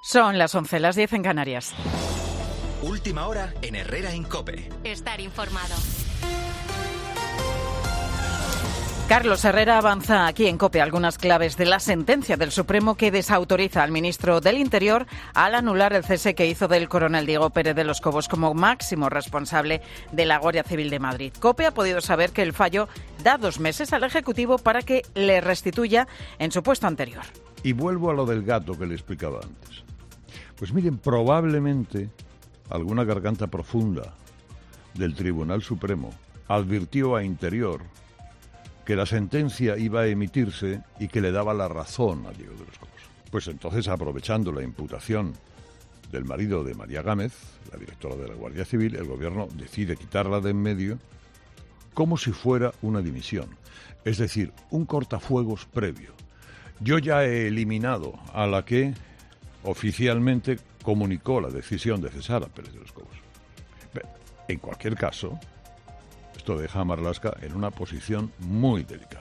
Son las 11, las 10 en Canarias. Última hora en Herrera en COPE. Estar informado. Carlos Herrera avanza aquí en COPE algunas claves de la sentencia del Supremo que desautoriza al ministro del Interior al anular el cese que hizo del coronel Diego Pérez de los Cobos como máximo responsable de la Guardia Civil de Madrid. COPE ha podido saber que el fallo da 2 meses al Ejecutivo para que le restituya en su puesto anterior. Y vuelvo a lo del gato que le explicaba antes. Pues miren, probablemente alguna garganta profunda del Tribunal Supremo advirtió a Interior que la sentencia iba a emitirse y que le daba la razón a Diego de los Cobos. Pues entonces, aprovechando la imputación del marido de María Gámez, la directora de la Guardia Civil, el gobierno decide quitarla de en medio como si fuera una dimisión. Es decir, un cortafuegos previo. Yo ya he eliminado a la que oficialmente comunicó la decisión de cesar a Pérez de los Cobos. En cualquier caso, esto deja a Marlaska en una posición muy delicada.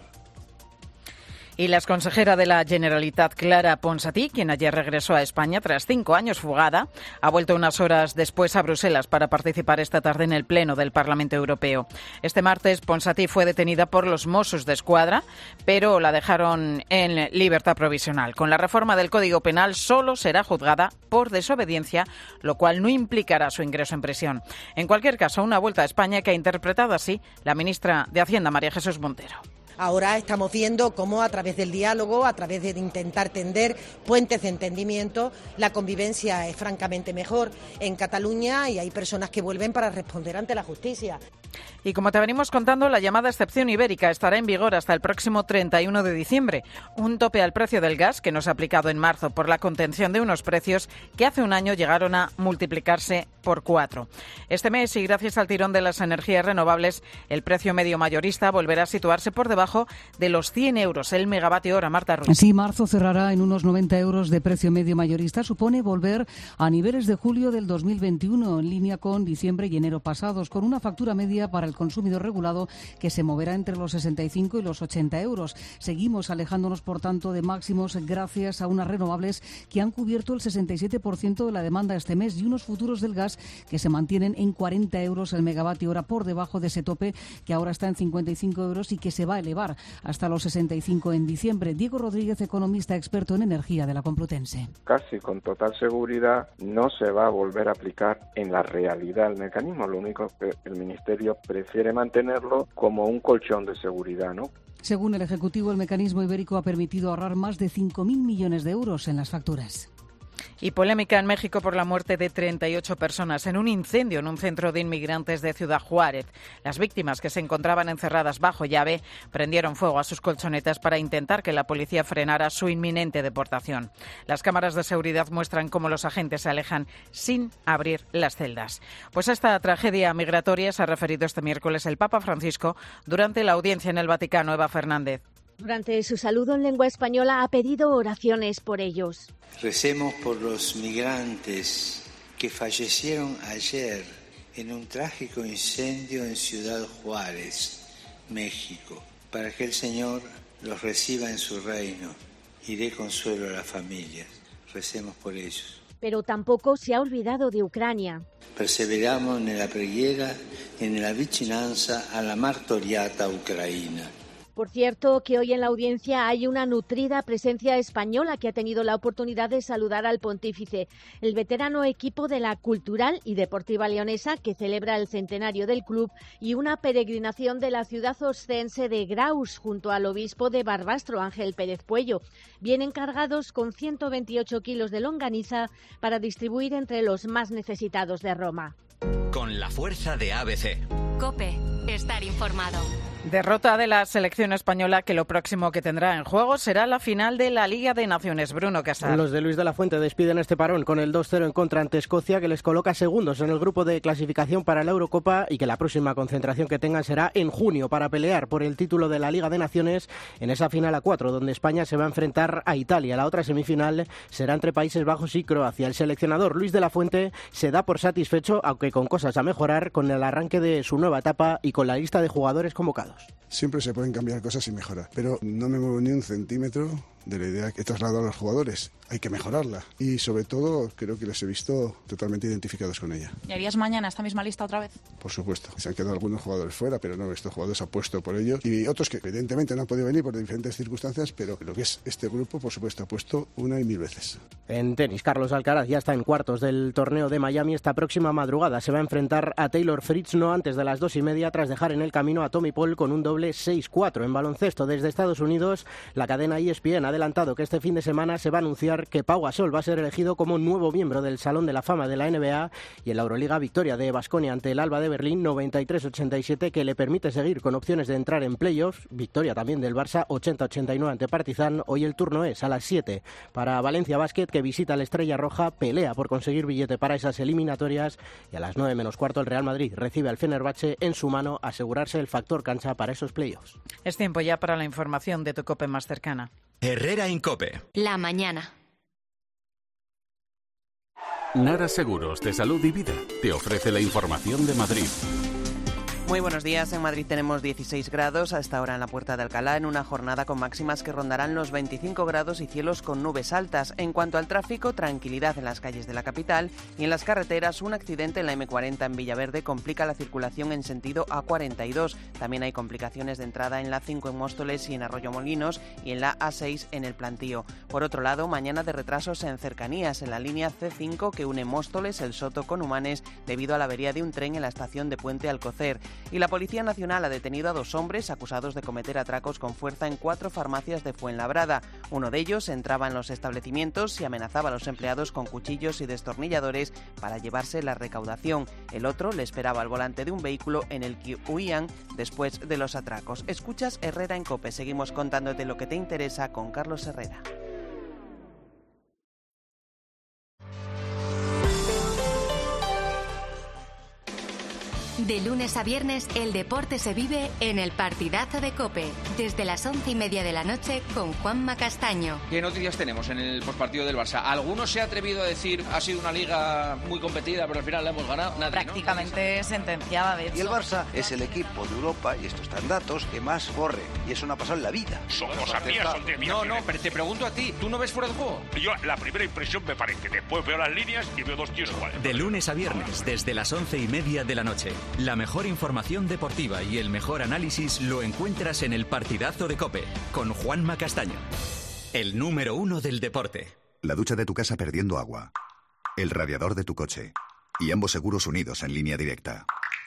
Y la exconsejera de la Generalitat, Clara Ponsatí, quien ayer regresó a España tras 5 años fugada, ha vuelto unas horas después a Bruselas para participar esta tarde en el Pleno del Parlamento Europeo. Este martes, Ponsatí fue detenida por los Mossos d'Esquadra, pero la dejaron en libertad provisional. Con la reforma del Código Penal solo será juzgada por desobediencia, lo cual no implicará su ingreso en prisión. En cualquier caso, una vuelta a España que ha interpretado así la ministra de Hacienda, María Jesús Montero. Ahora estamos viendo cómo a través del diálogo, a través de intentar tender puentes de entendimiento, la convivencia es francamente mejor en Cataluña y hay personas que vuelven para responder ante la justicia. Y como te venimos contando, la llamada excepción ibérica estará en vigor hasta el próximo 31 de diciembre. Un tope al precio del gas que no se ha aplicado en marzo por la contención de unos precios que hace un año llegaron a multiplicarse por 4. Este mes, y gracias al tirón de las energías renovables, el precio medio mayorista volverá a situarse por debajo de los 100 euros el megavatio hora. Marta Ruiz. Sí, marzo cerrará en unos 90 euros de precio medio mayorista. Supone volver a niveles de julio del 2021, en línea con diciembre y enero pasados, con una factura media para el consumidor regulado que se moverá entre los 65 y los 80 euros. Seguimos alejándonos, por tanto, de máximos gracias a unas renovables que han cubierto el 67% de la demanda este mes y unos futuros del gas que se mantienen en 40 euros el megavatio hora, por debajo de ese tope que ahora está en 55 euros y que se va a elevar hasta los 65 en diciembre. Diego Rodríguez, economista experto en energía de la Complutense. Casi con total seguridad no se va a volver a aplicar en la realidad el mecanismo. Lo único que el Ministerio prefiere mantenerlo como un colchón de seguridad, ¿no? Según el Ejecutivo, el mecanismo ibérico ha permitido ahorrar más de 5.000 millones de euros en las facturas. Y polémica en México por la muerte de 38 personas en un incendio en un centro de inmigrantes de Ciudad Juárez. Las víctimas, que se encontraban encerradas bajo llave, prendieron fuego a sus colchonetas para intentar que la policía frenara su inminente deportación. Las cámaras de seguridad muestran cómo los agentes se alejan sin abrir las celdas. Pues a esta tragedia migratoria se ha referido este miércoles el Papa Francisco durante la audiencia en el Vaticano. Eva Fernández. Durante su saludo en lengua española ha pedido oraciones por ellos. Recemos por los migrantes que fallecieron ayer en un trágico incendio en Ciudad Juárez, México, para que el Señor los reciba en su reino y dé consuelo a las familias. Recemos por ellos. Pero tampoco se ha olvidado de Ucrania. Perseveriamo nella preghiera e nella vicinanza alla martoriata Ucraina. Por cierto, que hoy en la audiencia hay una nutrida presencia española que ha tenido la oportunidad de saludar al pontífice. El veterano equipo de la Cultural y Deportiva Leonesa, que celebra el centenario del club, y una peregrinación de la ciudad oscense de Graus, junto al obispo de Barbastro, Ángel Pérez Puello. Vienen cargados con 128 kilos de longaniza para distribuir entre los más necesitados de Roma. Con la fuerza de ABC. COPE. Estar informado. Derrota de la selección española, que lo próximo que tendrá en juego será la final de la Liga de Naciones. Bruno Casar. Los de Luis de la Fuente despiden este parón con el 2-0 en contra ante Escocia, que les coloca segundos en el grupo de clasificación para la Eurocopa, y que la próxima concentración que tengan será en junio para pelear por el título de la Liga de Naciones en esa final a 4, donde España se va a enfrentar a Italia. La otra semifinal será entre Países Bajos y Croacia. El seleccionador Luis de la Fuente se da por satisfecho, aunque con cosas a mejorar, con el arranque de su nueva etapa y con la lista de jugadores convocados. Siempre se pueden cambiar cosas y mejorar, pero no me muevo ni un centímetro de la idea que he trasladado a los jugadores. Hay que mejorarla y sobre todo creo que les he visto totalmente identificados con ella. ¿Y harías mañana esta misma lista otra vez? Por supuesto. Se han quedado algunos jugadores fuera, pero no, estos jugadores han puesto por ellos y otros que evidentemente no han podido venir por diferentes circunstancias, pero lo que es este grupo, por supuesto, ha puesto una y mil veces. En tenis, Carlos Alcaraz ya está en cuartos del torneo de Miami. Esta próxima madrugada se va a enfrentar a Taylor Fritz no antes de las 2:30 tras dejar en el camino a Tommy Paul con un doble 6-4. En baloncesto desde Estados Unidos, la cadena ESPN ha adelantado que este fin de semana se va a anunciar que Pau Gasol va a ser elegido como nuevo miembro del Salón de la Fama de la NBA, y en la Euroliga, victoria de Baskonia ante el Alba de Berlín 93-87 que le permite seguir con opciones de entrar en playoffs. Victoria también del Barça 80-89 ante Partizan. Hoy el turno es a las 7 para Valencia Basket, que visita a la Estrella Roja, pelea por conseguir billete para esas eliminatorias, y a las 9 menos cuarto el Real Madrid recibe al Fenerbahce, en su mano asegurarse el factor cancha para esos playoffs. Es tiempo ya para la información de tu COPE más cercana. Herrera Incope. La mañana. Nara Seguros de Salud y Vida te ofrece la información de Madrid. Muy buenos días. En Madrid tenemos 16 grados a esta hora en la Puerta de Alcalá, en una jornada con máximas que rondarán los 25 grados y cielos con nubes altas. En cuanto al tráfico, tranquilidad en las calles de la capital, y en las carreteras un accidente en la M40 en Villaverde complica la circulación en sentido A42. También hay complicaciones de entrada en la 5 en Móstoles y en Arroyo Molinos, y en la A6 en el Plantío. Por otro lado, mañana de retrasos en cercanías en la línea C5 que une Móstoles, El Soto con Humanes, debido a la avería de un tren en la estación de Puente Alcocer. Y la Policía Nacional ha detenido a 2 hombres acusados de cometer atracos con fuerza en 4 farmacias de Fuenlabrada. Uno de ellos entraba en los establecimientos y amenazaba a los empleados con cuchillos y destornilladores para llevarse la recaudación. El otro le esperaba al volante de un vehículo en el que huían después de los atracos. Escuchas Herrera en COPE. Seguimos contándote lo que te interesa con Carlos Herrera. De lunes a viernes, el deporte se vive en el partidazo de COPE, desde las 11:30 de la noche con Juanma Castaño. ¿Qué noticias tenemos en el postpartido del Barça? ¿Alguno se ha atrevido a decir ha sido una liga muy competida, pero al final la hemos ganado? Nadie, prácticamente, ¿no? Sentenciada, de hecho. Y el Barça es el equipo de Europa, y esto está en datos, que más corre. Y eso no ha pasado en la vida. Son cosas mías, son de mí. No, pero te pregunto a ti, ¿tú no ves fuera de juego? Yo, la primera impresión me parece. Después veo las líneas y veo 2 tíos iguales. De lunes a viernes, desde las 11:30 de la noche. La mejor información deportiva y el mejor análisis lo encuentras en el partidazo de COPE, con Juanma Castaño. El número 1 del deporte. La ducha de tu casa perdiendo agua. El radiador de tu coche. Y ambos seguros unidos en línea directa.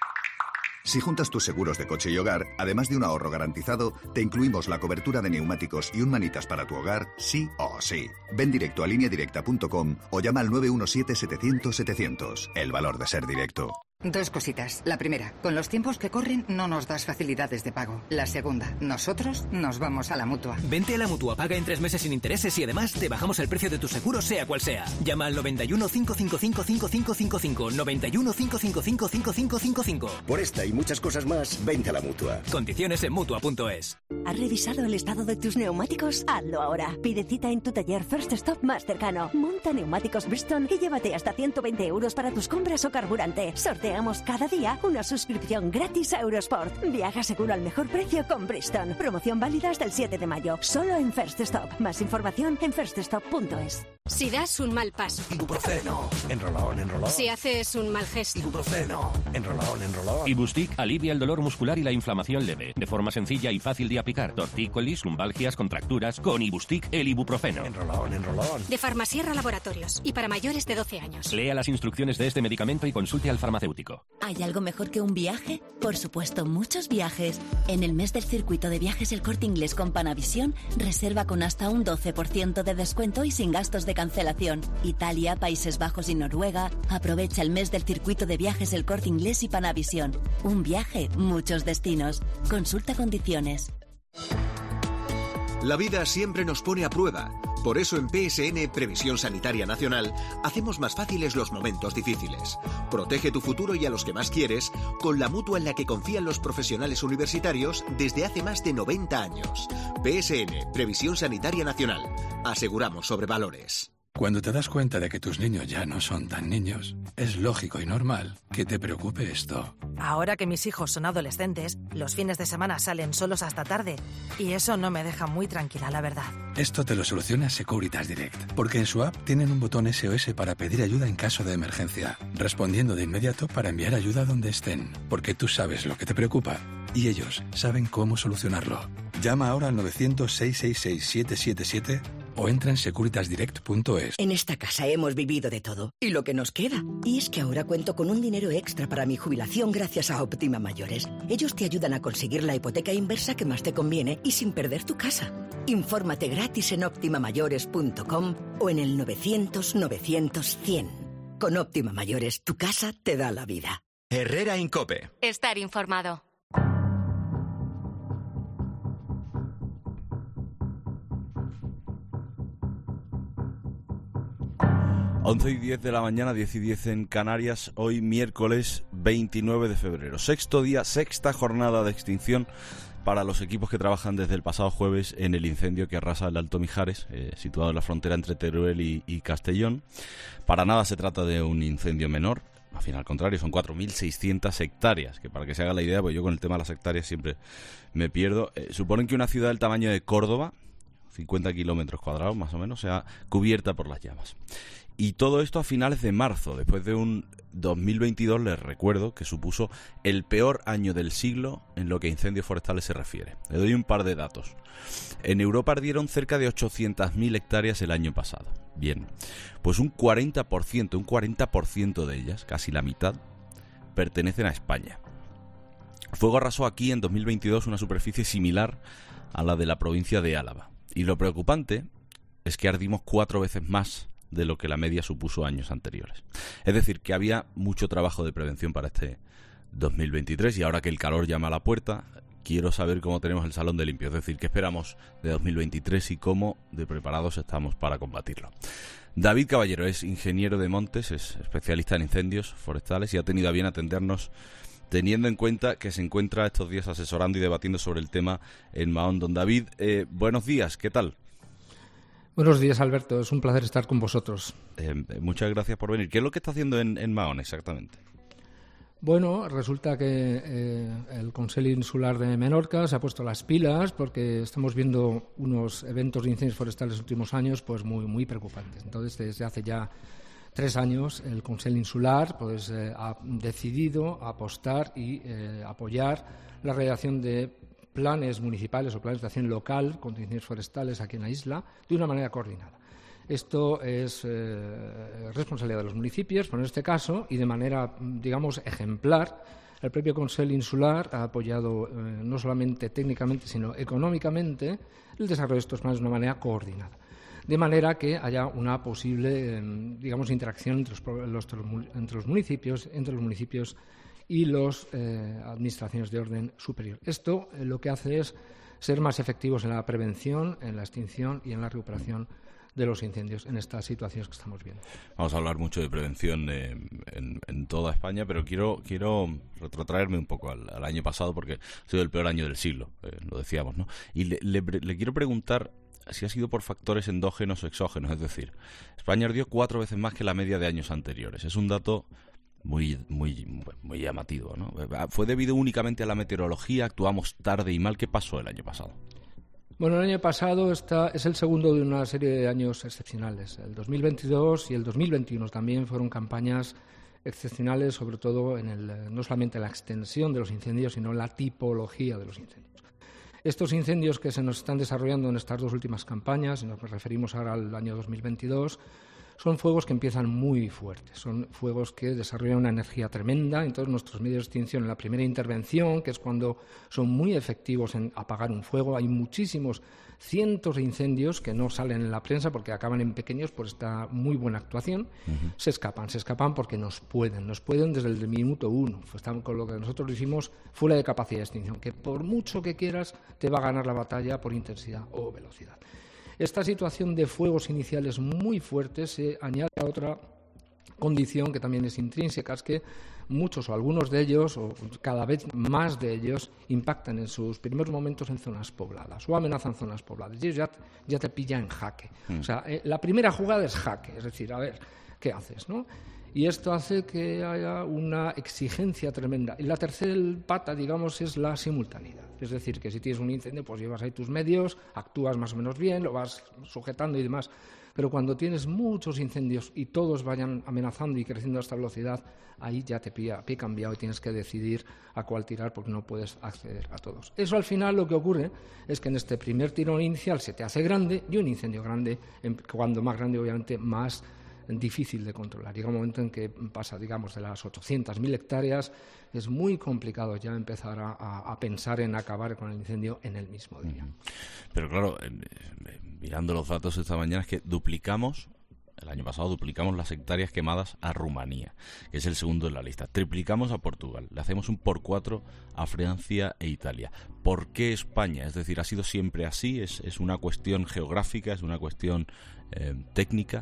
Si juntas tus seguros de coche y hogar, además de un ahorro garantizado, te incluimos la cobertura de neumáticos y un manitas para tu hogar, sí o sí. Ven directo a lineadirecta.com o llama al 917-700-700. El valor de ser directo. 2 cositas. La primera, con los tiempos que corren no nos das facilidades de pago. La segunda, nosotros nos vamos a la Mutua. Vente a la Mutua, paga en 3 meses sin intereses y además te bajamos el precio de tu seguro sea cual sea. Llama al 91 555 5555, 91 555 5555. Por esta y muchas cosas más, vente a la Mutua. Condiciones en Mutua.es. ¿Has revisado el estado de tus neumáticos? Hazlo ahora. Pide cita en tu taller First Stop más cercano. Monta neumáticos Bridgestone y llévate hasta 120 euros para tus compras o carburante. Sorteamos cada día una suscripción gratis a Eurosport. Viaja seguro al mejor precio con Bridgestone. Promoción válida hasta el 7 de mayo. Solo en First Stop. Más información en firststop.es. Si das un mal paso. Ibuprofeno. Enrolón, enrolón. Si haces un mal gesto. Ibuprofeno. Enrolón, enrolón. Ibustic alivia el dolor muscular y la inflamación leve. De forma sencilla y fácil de aplicar. Tortícolis, lumbalgias, contracturas. Con Ibustic, el ibuprofeno. Enrolón, enrolón. De Farmasierra Laboratorios. Y para mayores de 12 años. Lea las instrucciones de este medicamento y consulte al farmacéutico. ¿Hay algo mejor que un viaje? Por supuesto, muchos viajes. En el mes del circuito de viajes El Corte Inglés con Panavisión, reserva con hasta un 12% de descuento y sin gastos de cancelación. Italia, Países Bajos y Noruega. Aprovecha el mes del circuito de viajes El Corte Inglés y Panavisión. Un viaje, muchos destinos. Consulta condiciones. La vida siempre nos pone a prueba. Por eso en PSN, Previsión Sanitaria Nacional, hacemos más fáciles los momentos difíciles. Protege tu futuro y a los que más quieres con la mutua en la que confían los profesionales universitarios desde hace más de 90 años. PSN, Previsión Sanitaria Nacional. Aseguramos sobre valores. Cuando te das cuenta de que tus niños ya no son tan niños, es lógico y normal que te preocupe esto. Ahora que mis hijos son adolescentes, los fines de semana salen solos hasta tarde y eso no me deja muy tranquila, la verdad. Esto te lo soluciona Securitas Direct, porque en su app tienen un botón SOS para pedir ayuda en caso de emergencia, respondiendo de inmediato para enviar ayuda donde estén, porque tú sabes lo que te preocupa y ellos saben cómo solucionarlo. Llama ahora al 900-666-777 o entra en securitasdirect.es. En esta casa hemos vivido de todo y lo que nos queda. Y es que ahora cuento con un dinero extra para mi jubilación gracias a Óptima Mayores. Ellos te ayudan a conseguir la hipoteca inversa que más te conviene y sin perder tu casa. Infórmate gratis en optimamayores.com o en el 900-900-100. Con Óptima Mayores, tu casa te da la vida. Herrera Incope. Estar informado. 11:10 de la mañana, 10:10 en Canarias, hoy miércoles 29 de febrero. Sexto día, sexta jornada de extinción para los equipos que trabajan desde el pasado jueves en el incendio que arrasa el Alto Mijares, situado en la frontera entre Teruel y Castellón. Para nada se trata de un incendio menor, al fin al contrario, son 4.600 hectáreas, que para que se haga la idea, pues yo con el tema de las hectáreas siempre me pierdo. Suponen que una ciudad del tamaño de Córdoba, 50 kilómetros cuadrados más o menos, sea cubierta por las llamas. Y todo esto a finales de marzo, después de un 2022, les recuerdo, que supuso el peor año del siglo en lo que a incendios forestales se refiere. Le doy un par de datos. En Europa ardieron cerca de 800.000 hectáreas el año pasado. Bien, pues un 40% de ellas, casi la mitad, pertenecen a España. El fuego arrasó aquí en 2022 una superficie similar a la de la provincia de Álava. Y lo preocupante es que ardimos 4 veces más de lo que la media supuso años anteriores. Es decir, que había mucho trabajo de prevención para este 2023 y ahora que el calor llama a la puerta, quiero saber cómo tenemos el salón de limpio, es decir, qué esperamos de 2023 y cómo de preparados estamos para combatirlo. David Caballero es ingeniero de montes, es especialista en incendios forestales y ha tenido a bien atendernos teniendo en cuenta que se encuentra estos días asesorando y debatiendo sobre el tema en Mahón. Don David, buenos días, ¿qué tal? Buenos días, Alberto. Es un placer estar con vosotros. Muchas gracias por venir. ¿Qué es lo que está haciendo en Mahón exactamente? Bueno, resulta que el Consell Insular de Menorca se ha puesto las pilas porque estamos viendo unos eventos de incendios forestales en los últimos años pues muy preocupantes. Entonces, desde hace ya 3 años, el Consell Insular pues, ha decidido apostar y apoyar la redacción de planes municipales o planes de acción local contra incendios forestales aquí en la isla de una manera coordinada. Esto es responsabilidad de los municipios, pero en este caso, y de manera, digamos, ejemplar, el propio Consell Insular ha apoyado no solamente técnicamente, sino económicamente el desarrollo de estos planes de una manera coordinada. De manera que haya una posible, digamos, interacción entre los municipios y las administraciones de orden superior. Esto lo que hace es ser más efectivos en la prevención, en la extinción y en la recuperación de los incendios en estas situaciones que estamos viendo. Vamos a hablar mucho de prevención en toda España, pero quiero retrotraerme un poco al año pasado porque ha sido el peor año del siglo, lo decíamos, ¿no? Y le quiero preguntar si ha sido por factores endógenos o exógenos, es decir, España ardió 4 veces más que la media de años anteriores. Es un dato muy llamativo, ¿no? ¿Fue debido únicamente a la meteorología? ¿Actuamos tarde y mal? ¿Qué pasó el año pasado? Bueno, el año pasado es el segundo de una serie de años excepcionales. El 2022 y el 2021 también fueron campañas excepcionales, sobre todo no solamente en la extensión de los incendios, sino en la tipología de los incendios. Estos incendios que se nos están desarrollando en estas 2 últimas campañas, y nos referimos ahora al año 2022, son fuegos que empiezan muy fuertes, son fuegos que desarrollan una energía tremenda. Entonces, nuestros medios de extinción en la primera intervención, que es cuando son muy efectivos en apagar un fuego, hay muchísimos cientos de incendios que no salen en la prensa porque acaban en pequeños por esta muy buena actuación. Se escapan porque nos pueden desde el minuto 1. Con lo que nosotros decimos fuera de capacidad de extinción, que por mucho que quieras te va a ganar la batalla por intensidad o velocidad. Esta situación de fuegos iniciales muy fuertes se añade a otra condición que también es intrínseca, es que muchos o algunos de ellos, o cada vez más de ellos, impactan en sus primeros momentos en zonas pobladas o amenazan zonas pobladas. Y ellos ya te pillan en jaque. O sea, la primera jugada es jaque, es decir, a ver, ¿qué haces, no? Y esto hace que haya una exigencia tremenda. Y la tercera pata, digamos, es la simultaneidad. Es decir, que si tienes un incendio, pues llevas ahí tus medios, actúas más o menos bien, lo vas sujetando y demás. Pero cuando tienes muchos incendios y todos vayan amenazando y creciendo a esta velocidad, ahí ya te pilla pie cambiado y tienes que decidir a cuál tirar porque no puedes acceder a todos. Eso al final lo que ocurre es que en este primer tirón inicial se te hace grande y un incendio grande, cuando más grande obviamente más difícil de controlar. Llega un momento en que pasa, digamos, de las 800.000 hectáreas, es muy complicado ya empezar a pensar en acabar con el incendio en el mismo día. Pero claro, mirando los datos esta mañana, es que el año pasado duplicamos las hectáreas quemadas a Rumanía, que es el segundo en la lista. Triplicamos a Portugal, le hacemos un por 4 a Francia e Italia. ¿Por qué España? Es decir, ¿ha sido siempre así? ¿Es una cuestión geográfica? ¿Es una cuestión técnica?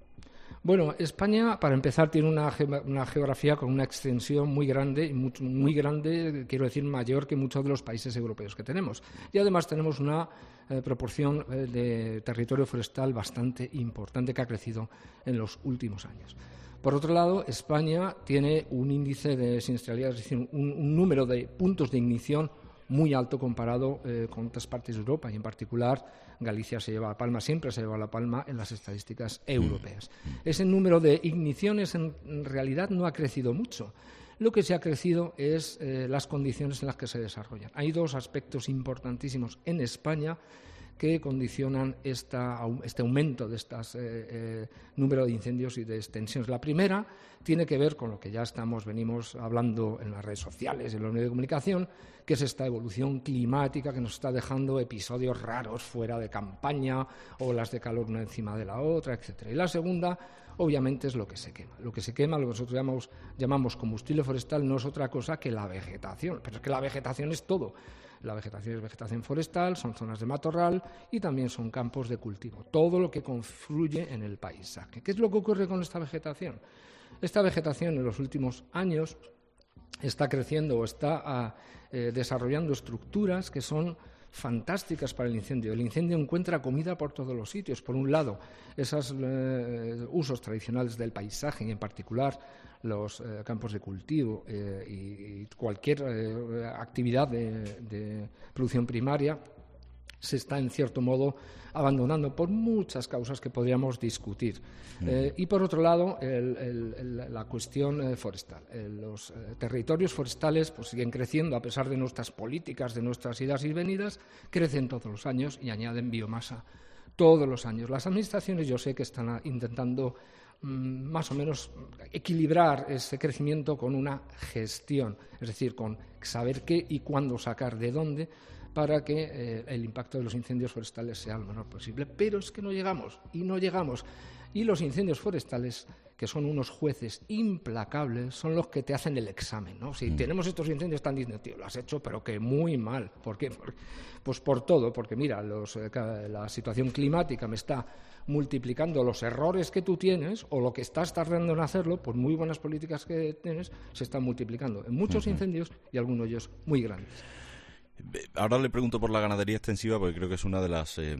Bueno, España, para empezar, tiene una geografía con una extensión muy grande, muy grande, quiero decir, mayor que muchos de los países europeos que tenemos. Y además tenemos una proporción de territorio forestal bastante importante que ha crecido en los últimos años. Por otro lado, España tiene un índice de siniestralidad, es decir, un número de puntos de ignición muy alto comparado con otras partes de Europa, y en particular Galicia se lleva la palma, siempre se lleva la palma en las estadísticas europeas. Ese número de igniciones en realidad no ha crecido mucho. Lo que sí ha crecido es las condiciones en las que se desarrollan. Hay dos aspectos importantísimos en España que condicionan este aumento de este número de incendios y de extensiones. La primera tiene que ver con lo que ya venimos hablando en las redes sociales y en los medios de comunicación, que es esta evolución climática que nos está dejando episodios raros fuera de campaña, olas de calor una encima de la otra, etcétera. Y la segunda, obviamente, es lo que se quema. Lo que se quema, lo que nosotros llamamos combustible forestal, no es otra cosa que la vegetación. Pero es que la vegetación es todo. La vegetación es vegetación forestal, son zonas de matorral y también son campos de cultivo. Todo lo que confluye en el paisaje. ¿Qué es lo que ocurre con esta vegetación? Esta vegetación en los últimos años está creciendo o está desarrollando estructuras que son fantásticas para el incendio. El incendio encuentra comida por todos los sitios. Por un lado, esos usos tradicionales del paisaje y en particular los campos de cultivo y cualquier actividad de producción primaria se está, en cierto modo, abandonando por muchas causas que podríamos discutir. Y, por otro lado, la cuestión forestal. Los territorios forestales pues siguen creciendo a pesar de nuestras políticas, de nuestras idas y venidas, crecen todos los años y añaden biomasa todos los años. Las administraciones yo sé que están intentando más o menos equilibrar ese crecimiento con una gestión, es decir, con saber qué y cuándo sacar de dónde, para que el impacto de los incendios forestales sea lo menor posible. Pero es que no llegamos. Y los incendios forestales, que son unos jueces implacables, son los que te hacen el examen, ¿no? Si tenemos estos incendios tan distintos, tío, lo has hecho, pero que muy mal. ¿Por qué? Pues por todo, porque mira, la situación climática me está multiplicando los errores que tú tienes o lo que estás tardando en hacerlo, por muy buenas políticas que tienes, se están multiplicando en muchos incendios y algunos de ellos muy grandes. Ahora le pregunto por la ganadería extensiva porque creo que es uno de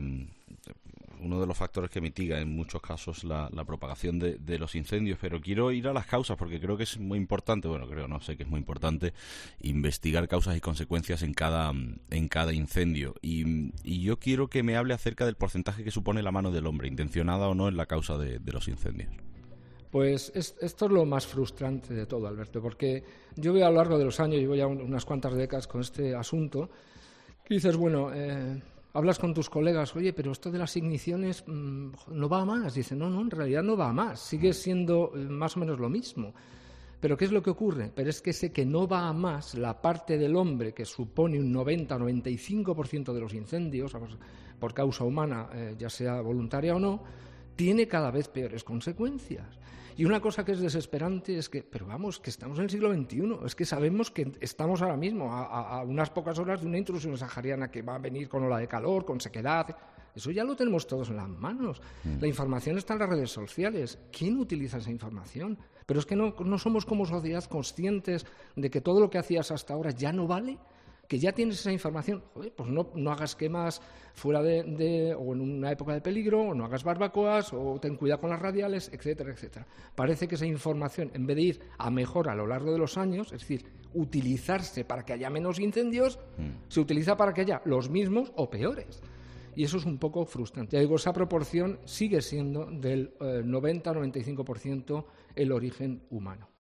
los factores que mitiga en muchos casos la propagación de los incendios, pero quiero ir a las causas porque creo que es muy importante, sé que es muy importante investigar causas y consecuencias en cada incendio y yo quiero que me hable acerca del porcentaje que supone la mano del hombre, intencionada o no, en la causa de los incendios. Pues esto es lo más frustrante de todo, Alberto, porque yo veo a lo largo de los años, llevo ya unas cuantas décadas con este asunto, que dices, hablas con tus colegas, oye, pero esto de las igniciones no va a más. Dicen, no, en realidad no va a más, sigue siendo más o menos lo mismo. Pero ¿qué es lo que ocurre? Pero es que ese que no va a más, la parte del hombre que supone un 90-95% de los incendios, por causa humana, ya sea voluntaria o no, tiene cada vez peores consecuencias. Y una cosa que es desesperante es que, que estamos en el siglo XXI, es que sabemos que estamos ahora mismo a unas pocas horas de una intrusión sahariana que va a venir con ola de calor, con sequedad, Eso ya lo tenemos todos en las manos. La información está en las redes sociales. ¿Quién utiliza esa información? Pero es que no somos como sociedad conscientes de que todo lo que hacías hasta ahora ya no vale, que ya tienes esa información. Joder, pues no hagas quemas fuera o en una época de peligro, o no hagas barbacoas, o ten cuidado con las radiales, etcétera, etcétera. Parece que esa información, en vez de ir a mejor a lo largo de los años, es decir, utilizarse para que haya menos incendios, se utiliza para que haya los mismos o peores. Y eso es un poco frustrante. Ya digo, esa proporción sigue siendo del 90-95% el origen humano.